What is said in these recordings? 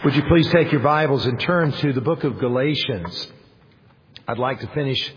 Would you please take your Bibles and turn to the book of Galatians? I'd like to finish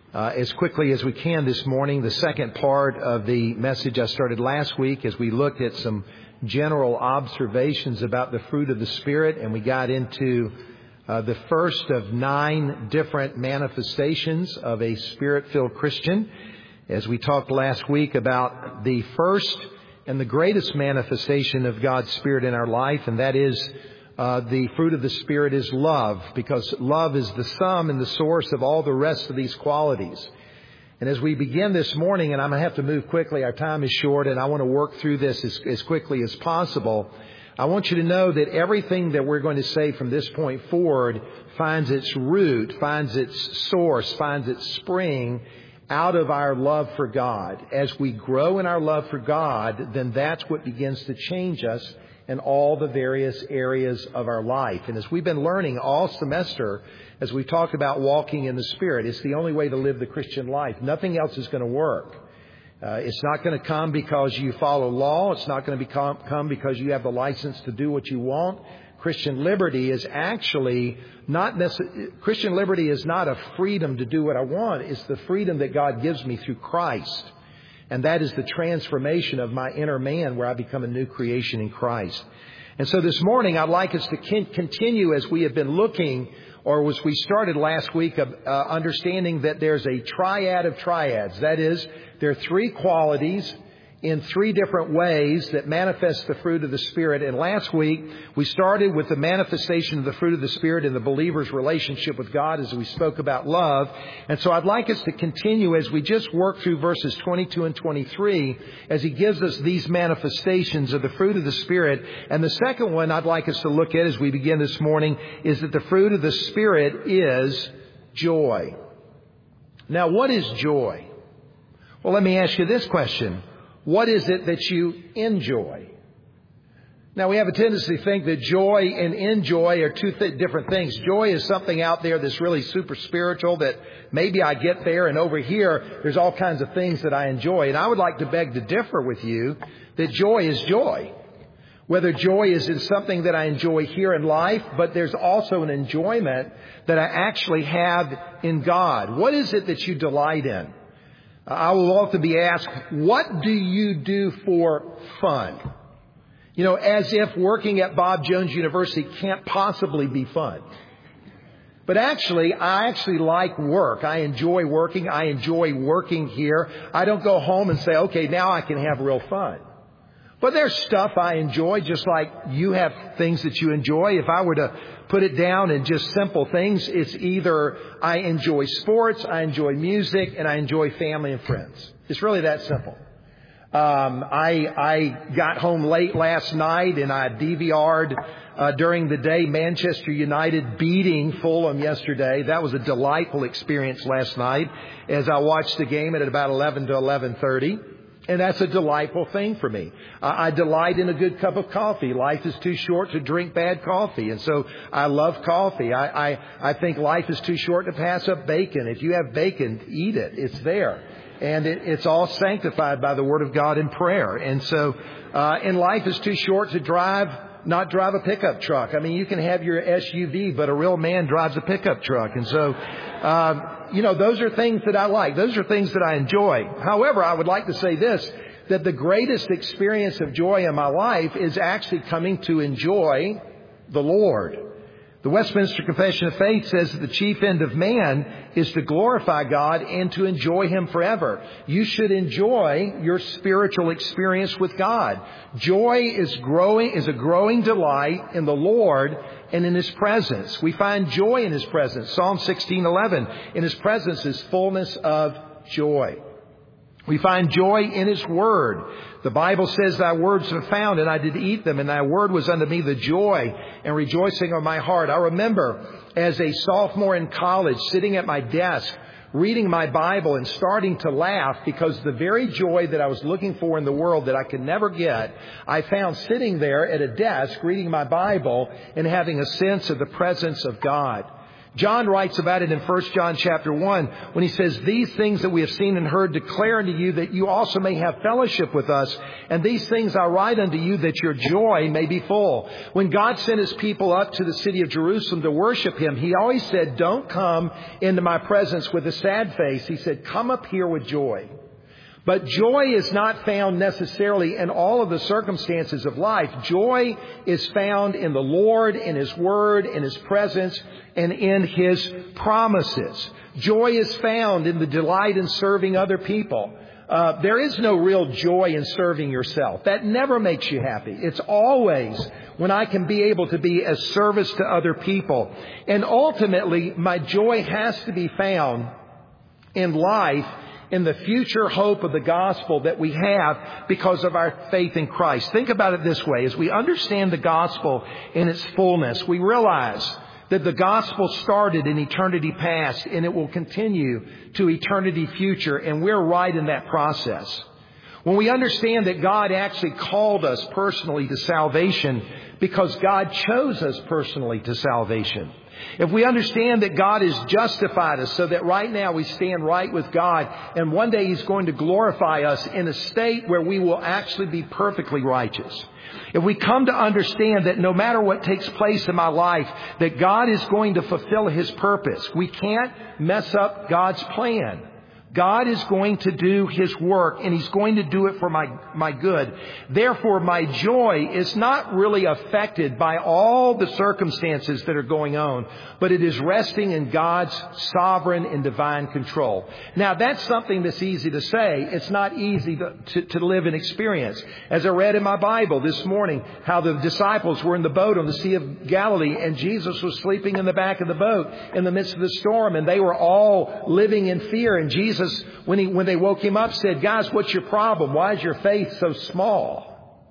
as quickly as we can this morning the second part of the message I started last week as we looked at some general observations about the fruit of the Spirit, and we got into the first of 9 different manifestations of a Spirit-filled Christian. As we talked last week about the first and the greatest manifestation of God's Spirit in our life, and that is the fruit of the Spirit is love, because love is the sum and the source of all the rest of these qualities. And as we begin this morning, and I'm going to have to move quickly, our time is short, and I want to work through this as quickly as possible. I want you to know that everything that we're going to say from this point forward finds its root, finds its source, finds its spring out of our love for God. As we grow in our love for God, then that's what begins to change us in all the various areas of our life. And as we've been learning all semester, as we talk about walking in the Spirit, it's the only way to live the Christian life. Nothing else is going to work. It's not going to come because you follow law. It's not going to come because you have the license to do what you want. Christian liberty is actually Christian liberty is not a freedom to do what I want. It's the freedom that God gives me through Christ. And that is the transformation of my inner man, where I become a new creation in Christ. And so this morning, I'd like us to continue as we have been looking, or as we started last week, of understanding that there's a triad of triads. That is, there are 3 qualities in 3 different ways that manifest the fruit of the Spirit. And last week, we started with the manifestation of the fruit of the Spirit in the believer's relationship with God as we spoke about love. And so I'd like us to continue as we just work through verses 22 and 23 as he gives us these manifestations of the fruit of the Spirit. And the second one I'd like us to look at as we begin this morning is that the fruit of the Spirit is joy. Now, what is joy? Well, let me ask you this question. What is it that you enjoy? Now, we have a tendency to think that joy and enjoy are 2 different things. Joy is something out there that's really super spiritual, that maybe I get there, and over here, there's all kinds of things that I enjoy. And I would like to beg to differ with you that joy is joy. Whether joy is in something that I enjoy here in life, but there's also an enjoyment that I actually have in God. What is it that you delight in? I will often be asked, what do you do for fun? You know, as if working at Bob Jones University can't possibly be fun. But I like work. I enjoy working. I enjoy working here. I don't go home and say, okay, now I can have real fun. But there's stuff I enjoy, just like you have things that you enjoy. If I were to put it down in just simple things, it's either I enjoy sports, I enjoy music, and I enjoy family and friends. It's really that simple. I got home late last night and I DVR'd during the day Manchester United beating Fulham yesterday. That was a delightful experience last night as I watched the game at about 11 to 11:30. And that's a delightful thing for me. I delight in a good cup of coffee. Life is too short to drink bad coffee. And so I love coffee. I think life is too short to pass up bacon. If you have bacon, eat it. It's there. And it's all sanctified by the Word of God in prayer. And so, and life is too short to not drive a pickup truck. I mean, you can have your SUV, but a real man drives a pickup truck. And so, those are things that I like. Those are things that I enjoy. However, I would like to say this, that the greatest experience of joy in my life is actually coming to enjoy the Lord. The Westminster Confession of Faith says that the chief end of man is to glorify God and to enjoy Him forever. You should enjoy your spiritual experience with God. Joy is a growing delight in the Lord and in His presence. We find joy in His presence. Psalm 16:11, in His presence is fullness of joy. We find joy in His Word. The Bible says, thy words have found, and I did eat them, and thy word was unto me the joy and rejoicing of my heart. I remember as a sophomore in college, sitting at my desk, reading my Bible and starting to laugh because the very joy that I was looking for in the world that I could never get, I found sitting there at a desk, reading my Bible and having a sense of the presence of God. John writes about it in 1 John chapter 1 when he says, "These things that we have seen and heard declare unto you, that you also may have fellowship with us. And these things I write unto you, that your joy may be full." When God sent His people up to the city of Jerusalem to worship Him, He always said, "Don't come into my presence with a sad face." He said, "Come up here with joy." But joy is not found necessarily in all of the circumstances of life. Joy is found in the Lord, in His Word, in His presence, and in His promises. Joy is found in the delight in serving other people. There is no real joy in serving yourself. That never makes you happy. It's always when I can be able to be a service to other people. And ultimately, my joy has to be found in life, in the future hope of the gospel that we have because of our faith in Christ. Think about it this way. As we understand the gospel in its fullness, we realize that the gospel started in eternity past and it will continue to eternity future, and we're right in that process. When we understand that God actually called us personally to salvation because God chose us personally to salvation. If we understand that God has justified us so that right now we stand right with God, and one day He's going to glorify us in a state where we will actually be perfectly righteous. If we come to understand that no matter what takes place in my life, that God is going to fulfill His purpose. We can't mess up God's plan. God is going to do His work, and He's going to do it for my good. Therefore, my joy is not really affected by all the circumstances that are going on, but it is resting in God's sovereign and divine control. Now, that's something that's easy to say. It's not easy to live and experience. As I read in my Bible this morning, how the disciples were in the boat on the Sea of Galilee, and Jesus was sleeping in the back of the boat in the midst of the storm, and they were all living in fear. And Jesus, when they woke Him up, said, "Guys, what's your problem? Why is your faith so small?"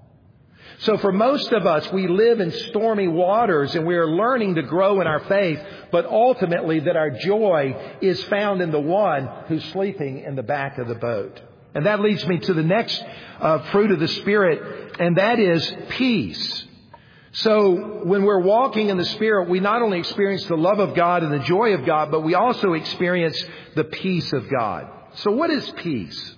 So for most of us, we live in stormy waters and we are learning to grow in our faith, but ultimately that our joy is found in the one who's sleeping in the back of the boat. And that leads me to the next fruit of the Spirit, and that is peace. So when we're walking in the Spirit, we not only experience the love of God and the joy of God, but we also experience the peace of God. So what is peace?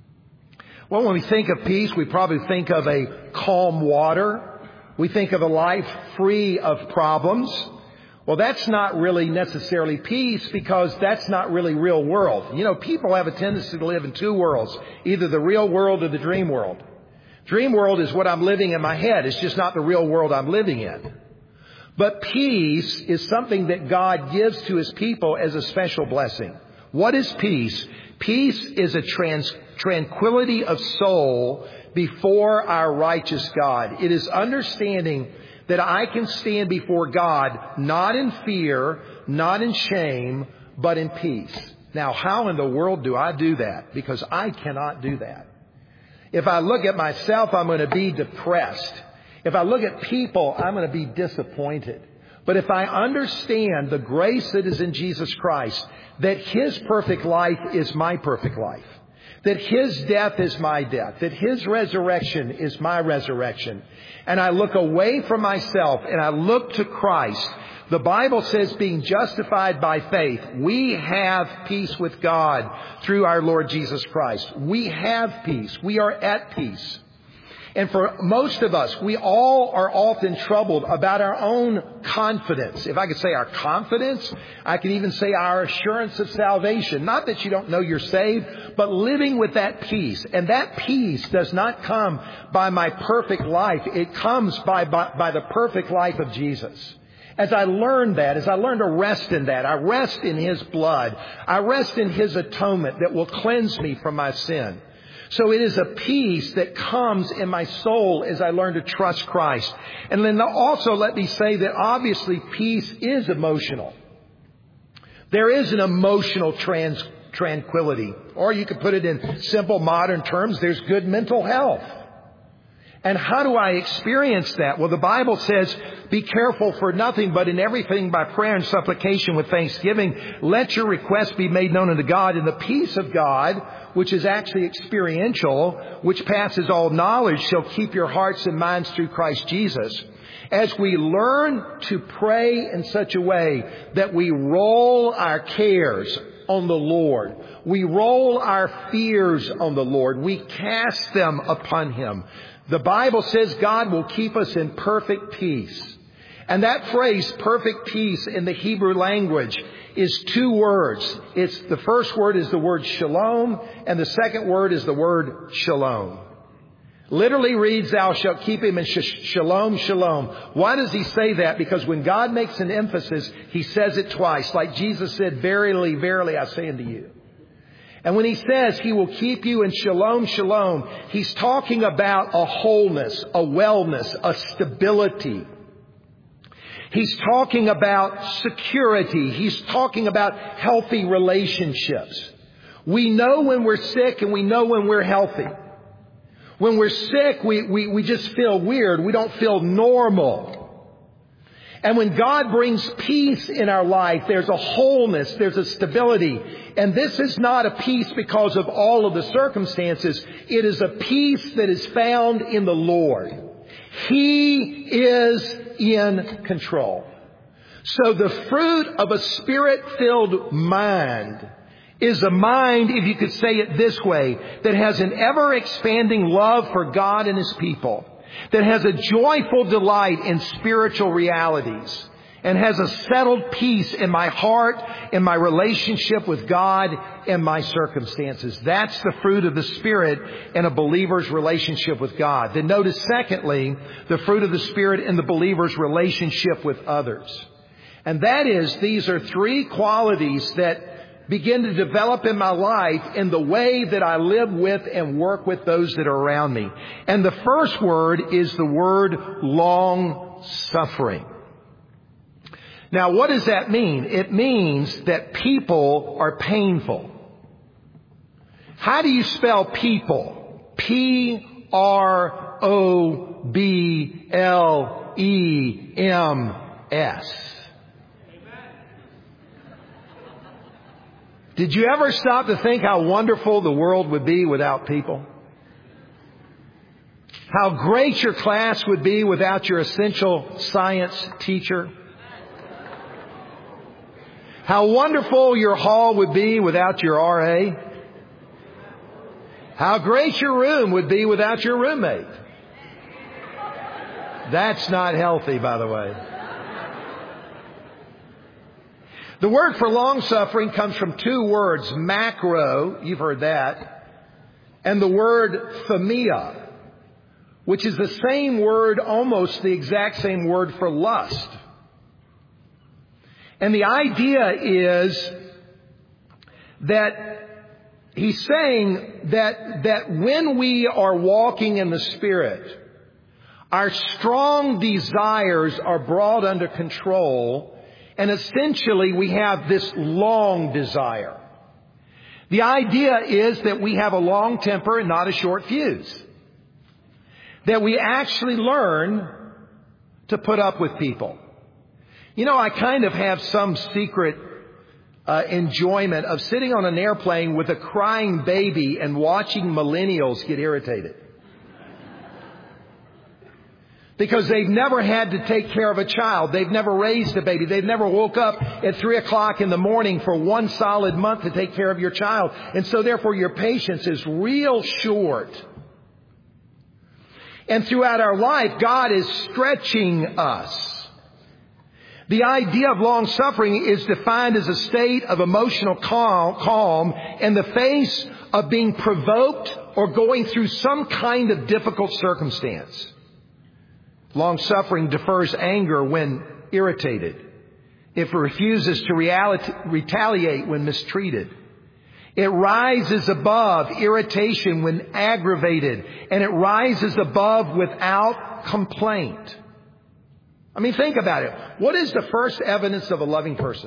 Well, when we think of peace, we probably think of a calm water. We think of a life free of problems. Well, that's not really necessarily peace, because that's not really real world. You know, people have a tendency to live in two worlds, either the real world or the dream world. Dream world is what I'm living in my head. It's just not the real world I'm living in. But peace is something that God gives to His people as a special blessing. What is peace? Peace is a tranquility of soul before our righteous God. It is understanding that I can stand before God not in fear, not in shame, but in peace. Now, how in the world do I do that? Because I cannot do that. If I look at myself, I'm going to be depressed. If I look at people, I'm going to be disappointed. But if I understand the grace that is in Jesus Christ, that His perfect life is my perfect life, that His death is my death, that His resurrection is my resurrection, and I look away from myself and I look to Christ, the Bible says, being justified by faith, we have peace with God through our Lord Jesus Christ. We have peace. We are at peace. And for most of us, we all are often troubled about our own confidence. If I could say our confidence, I could even say our assurance of salvation. Not that you don't know you're saved, but living with that peace. And that peace does not come by my perfect life. It comes by the perfect life of Jesus. As I learn that, as I learn to rest in that, I rest in His blood. I rest in His atonement that will cleanse me from my sin. So it is a peace that comes in my soul as I learn to trust Christ. And then also let me say that obviously peace is emotional. There is an emotional tranquility. Or you could put it in simple modern terms, there's good mental health. And how do I experience that? Well, the Bible says, be careful for nothing, but in everything by prayer and supplication with thanksgiving, let your requests be made known unto God. And the peace of God, which is actually experiential, which passes all knowledge, shall keep your hearts and minds through Christ Jesus. As we learn to pray in such a way that we roll our cares on the Lord, we roll our fears on the Lord, we cast them upon Him, the Bible says God will keep us in perfect peace. And that phrase, perfect peace, in the Hebrew language is two words. The first word is the word shalom, and the second word is the word shalom. Literally reads, thou shalt keep him in shalom, shalom. Why does he say that? Because when God makes an emphasis, He says it twice. Like Jesus said, verily, verily, I say unto you. And when He says He will keep you in shalom, shalom, He's talking about a wholeness, a wellness, a stability. He's talking about security. He's talking about healthy relationships. We know when we're sick and we know when we're healthy. When we're sick, we just feel weird. We don't feel normal. And when God brings peace in our life, there's a wholeness, there's a stability. And this is not a peace because of all of the circumstances. It is a peace that is found in the Lord. He is in control. So the fruit of a Spirit-filled mind is a mind, if you could say it this way, that has an ever-expanding love for God and His people, that has a joyful delight in spiritual realities, and has a settled peace in my heart, in my relationship with God, and my circumstances. That's the fruit of the Spirit in a believer's relationship with God. Then notice, secondly, the fruit of the Spirit in the believer's relationship with others. And that is, these are three qualities that begin to develop in my life in the way that I live with and work with those that are around me. And the first word is the word long-suffering. Now, what does that mean? It means that people are painful. How do you spell people? P-R-O-B-L-E-M-S. Did you ever stop to think how wonderful the world would be without people? How great your class would be without your essential science teacher? How wonderful your hall would be without your RA? How great your room would be without your roommate? That's not healthy, by the way. The word for long-suffering comes from two words, macro, you've heard that, and the word themia, which is the same word, almost the exact same word for lust. And the idea is that he's saying that when we are walking in the Spirit, our strong desires are brought under control. And essentially, we have this long desire. The idea is that we have a long temper and not a short fuse. That we actually learn to put up with people. You know, I kind of have some secret enjoyment of sitting on an airplane with a crying baby and watching millennials get irritated. Because they've never had to take care of a child. They've never raised a baby. They've never woke up at 3 o'clock in the morning for one solid month to take care of your child. And so therefore your patience is real short. And throughout our life, God is stretching us. The idea of long suffering is defined as a state of emotional calm in the face of being provoked or going through some kind of difficult circumstance. Long-suffering defers anger when irritated. It refuses to retaliate when mistreated. It rises above irritation when aggravated. And it rises above without complaint. I mean, think about it. What is the first evidence of a loving person?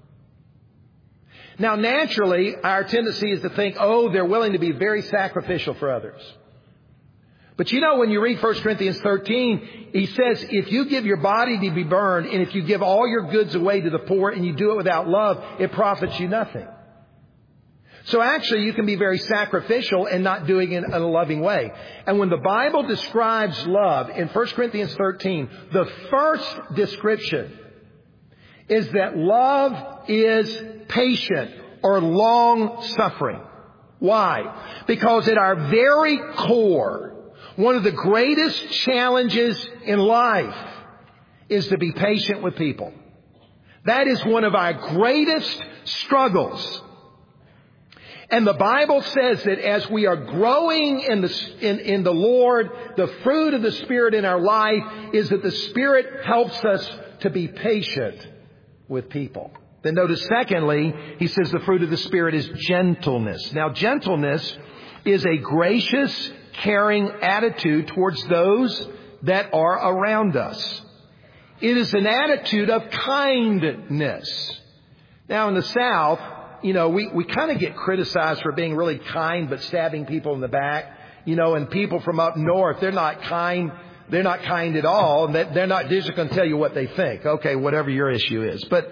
Now, naturally, our tendency is to think, oh, they're willing to be very sacrificial for others. But you know, when you read 1 Corinthians 13, he says, if you give your body to be burned, and if you give all your goods away to the poor, and you do it without love, it profits you nothing. So actually, you can be very sacrificial and not doing it in a loving way. And when the Bible describes love in 1 Corinthians 13, the first description is that love is patient or long-suffering. Why? Because at our very core, one of the greatest challenges in life is to be patient with people. That is one of our greatest struggles. And the Bible says that as we are growing in the Lord, the fruit of the Spirit in our life is that the Spirit helps us to be patient with people. Then notice secondly, he says the fruit of the Spirit is gentleness. Now gentleness is a gracious, caring attitude towards those that are around us. It is an attitude of kindness. Now in the South, we kind of get criticized for being really kind but stabbing people in the back. And people from up north, they're not kind. They're not kind at all. They're just going to tell you what they think. Okay, whatever your issue is. But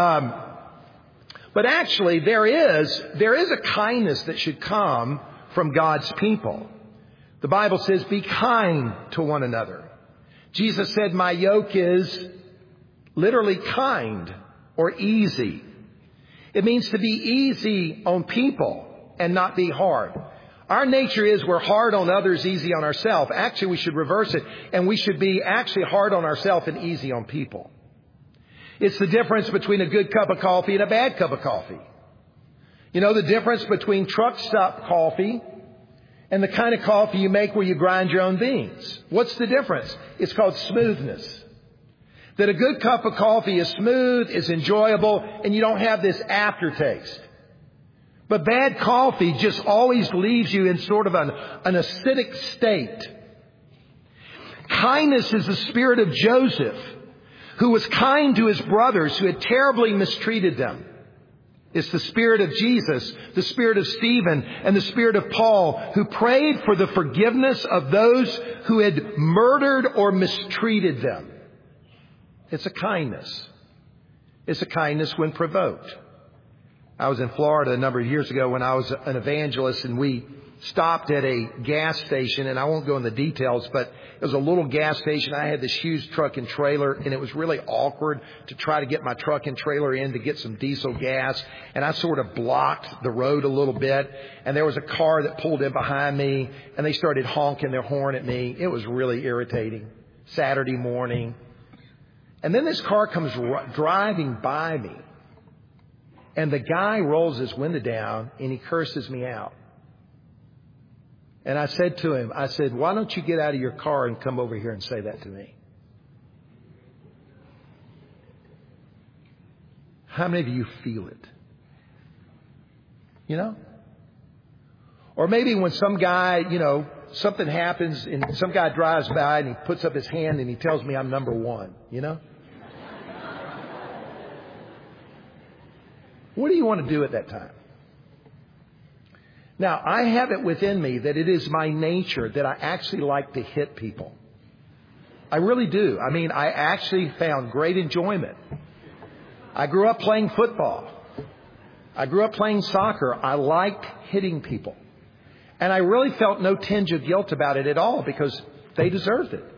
actually there is a kindness that should come from God's people. The Bible says, be kind to one another. Jesus said, my yoke is literally kind or easy. It means to be easy on people and not be hard. Our nature is we're hard on others, easy on ourselves. Actually, we should reverse it. And we should be actually hard on ourselves and easy on people. It's the difference between a good cup of coffee and a bad cup of coffee. The difference between truck stop coffee and the kind of coffee you make where you grind your own beans. What's the difference? It's called smoothness. That a good cup of coffee is smooth, is enjoyable, and you don't have this aftertaste. But bad coffee just always leaves you in sort of an acidic state. Kindness is the spirit of Joseph, who was kind to his brothers who had terribly mistreated them. It's the spirit of Jesus, the spirit of Stephen, and the spirit of Paul, who prayed for the forgiveness of those who had murdered or mistreated them. It's a kindness. It's a kindness when provoked. I was in Florida a number of years ago when I was an evangelist, and we stopped at a gas station, and I won't go into the details, but it was a little gas station. I had this huge truck and trailer, and it was really awkward to try to get my truck and trailer in to get some diesel gas. And I sort of blocked the road a little bit, and there was a car that pulled in behind me, and they started honking their horn at me. It was really irritating. Saturday morning. And then this car comes driving by me, and the guy rolls his window down, and he curses me out. And I said to him, why don't you get out of your car and come over here and say that to me? How many of you feel it? Or maybe when some guy, something happens and some guy drives by and he puts up his hand and he tells me I'm number one, What do you want to do at that time? Now, I have it within me that it is my nature that I actually like to hit people. I really do. I actually found great enjoyment. I grew up playing football. I grew up playing soccer. I liked hitting people. And I really felt no tinge of guilt about it at all because they deserved it,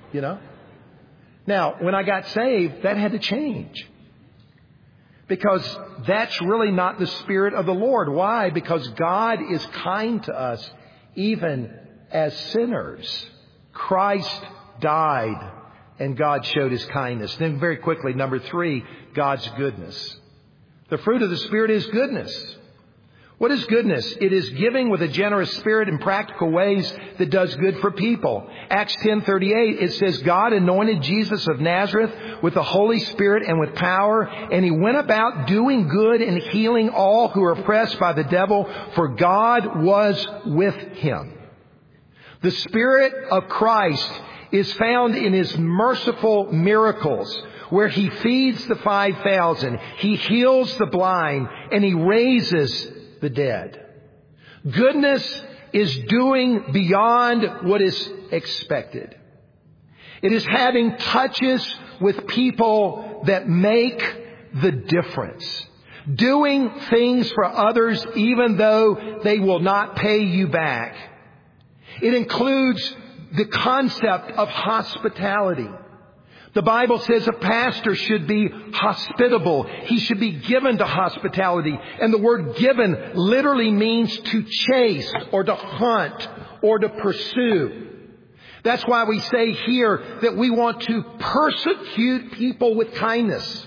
Now, when I got saved, that had to change. Because that's really not the Spirit of the Lord. Why? Because God is kind to us even as sinners. Christ died and God showed His kindness. Then very quickly, number 3, God's goodness. The fruit of the Spirit is goodness. What is goodness? It is giving with a generous spirit in practical ways that does good for people. Acts 10:38, it says, God anointed Jesus of Nazareth with the Holy Spirit and with power, and He went about doing good and healing all who were oppressed by the devil, for God was with Him. The Spirit of Christ is found in His merciful miracles, where He feeds the 5,000, He heals the blind, and He raises the dead. Goodness is doing beyond what is expected. It is having touches with people that make the difference. Doing things for others even though they will not pay you back. It includes the concept of hospitality. The Bible says a pastor should be hospitable. He should be given to hospitality. And the word given literally means to chase or to hunt or to pursue. That's why we say here that we want to persecute people with kindness.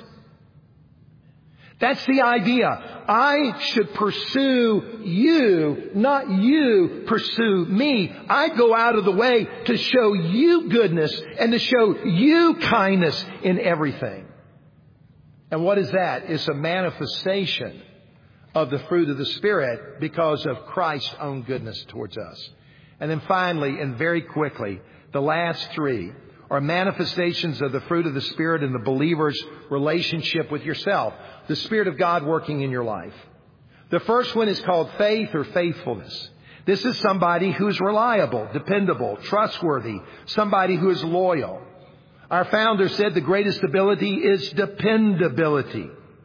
That's the idea. I should pursue you, not you pursue me. I go out of the way to show you goodness and to show you kindness in everything. And what is that? It's a manifestation of the fruit of the Spirit because of Christ's own goodness towards us. And then finally, and very quickly, the last three are manifestations of the fruit of the Spirit in the believer's relationship with yourself. The Spirit of God working in your life. The first one is called faith or faithfulness. This is somebody who's reliable, dependable, trustworthy, somebody who is loyal. Our founder said the greatest ability is dependability.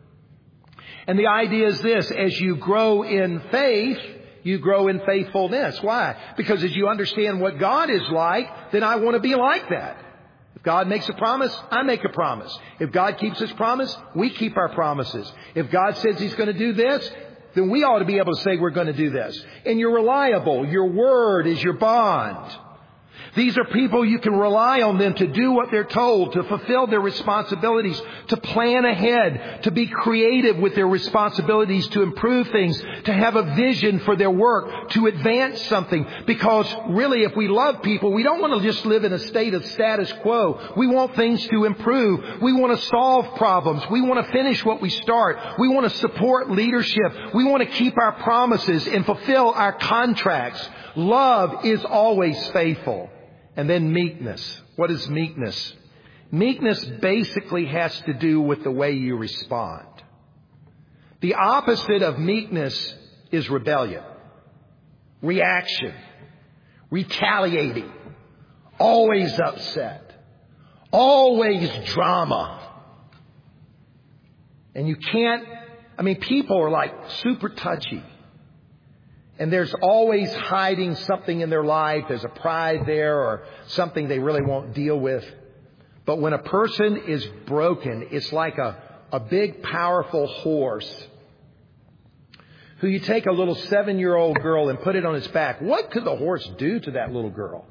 And the idea is this: as you grow in faith, you grow in faithfulness. Why? Because as you understand what God is like, then I want to be like that. If God makes a promise, I make a promise. If God keeps His promise, we keep our promises. If God says He's going to do this, then we ought to be able to say we're going to do this. And you're reliable. Your word is your bond. These are people you can rely on them to do what they're told, to fulfill their responsibilities, to plan ahead, to be creative with their responsibilities, to improve things, to have a vision for their work, to advance something. Because really, if we love people, we don't want to just live in a state of status quo. We want things to improve. We want to solve problems. We want to finish what we start. We want to support leadership. We want to keep our promises and fulfill our contracts. Love is always faithful. And then meekness. What is meekness? Meekness basically has to do with the way you respond. The opposite of meekness is rebellion, reaction, retaliating, always upset, always drama. And you can't, people are like super touchy. And there's always hiding something in their life. There's a pride there or something they really won't deal with. But when a person is broken, it's like a big, powerful horse who you take a little 7-year-old girl and put it on its back. What could the horse do to that little girl?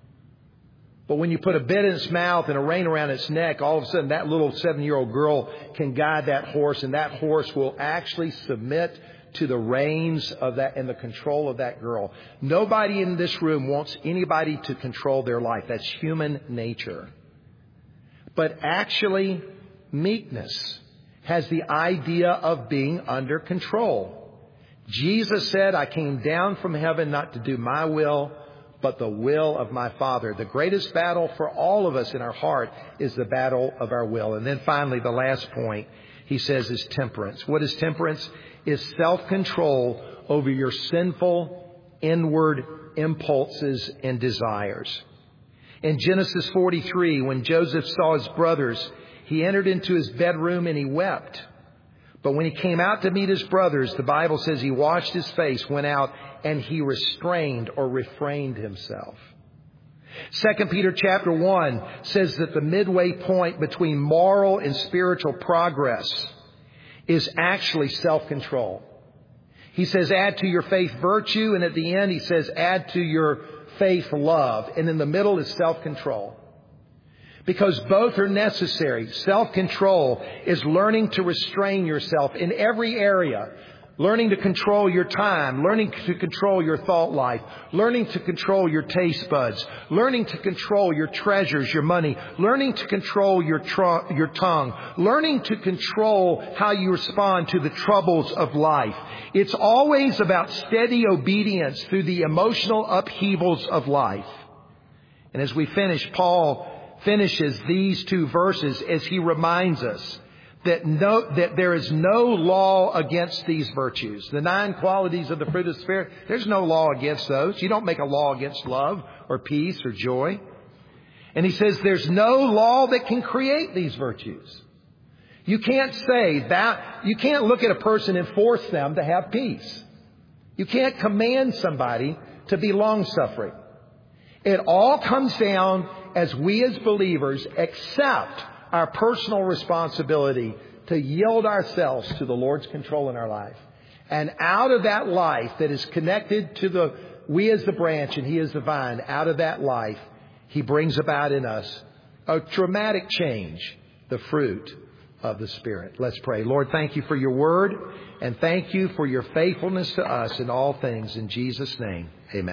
But when you put a bit in its mouth and a rein around its neck, all of a sudden that little 7-year-old girl can guide that horse, and that horse will actually submit to the reins of that and the control of that girl. Nobody in this room wants anybody to control their life. That's human nature. But actually, meekness has the idea of being under control. Jesus said, I came down from heaven not to do my will, but the will of my Father. The greatest battle for all of us in our heart is the battle of our will. And then finally, the last point, he says, is temperance. What is temperance? Is self-control over your sinful inward impulses and desires. In Genesis 43, when Joseph saw his brothers, he entered into his bedroom and he wept. But when he came out to meet his brothers, the Bible says he washed his face, went out, and he restrained or refrained himself. 2 Peter chapter 1 says that the midway point between moral and spiritual progress is actually self-control. He says, add to your faith virtue, and at the end he says, add to your faith love. And in the middle is self-control. Because both are necessary. Self-control is learning to restrain yourself in every area. Learning to control your time, learning to control your thought life, learning to control your taste buds, learning to control your treasures, your money, learning to control your tongue, learning to control how you respond to the troubles of life. It's always about steady obedience through the emotional upheavals of life. And as we finish, Paul finishes these 2 verses as he reminds us that there is no law against these virtues. The 9 qualities of the fruit of the Spirit, there's no law against those. You don't make a law against love or peace or joy. And he says there's no law that can create these virtues. You can't say that. You can't look at a person and force them to have peace. You can't command somebody to be long-suffering. It all comes down as we as believers accept our personal responsibility to yield ourselves to the Lord's control in our life. And out of that life that is connected to we as the branch and He is the vine, out of that life, He brings about in us a dramatic change, the fruit of the Spirit. Let's pray. Lord, thank You for Your word, and thank You for Your faithfulness to us in all things. In Jesus' name, amen.